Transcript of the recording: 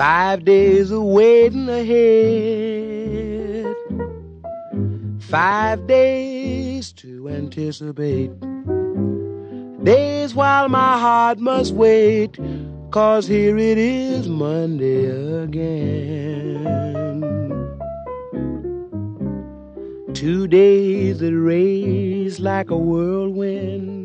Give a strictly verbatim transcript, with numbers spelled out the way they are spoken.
Five days of waiting ahead. Five days to anticipate. Days while my heart must wait, 'cause here it is Monday again. Two days that race like a whirlwind.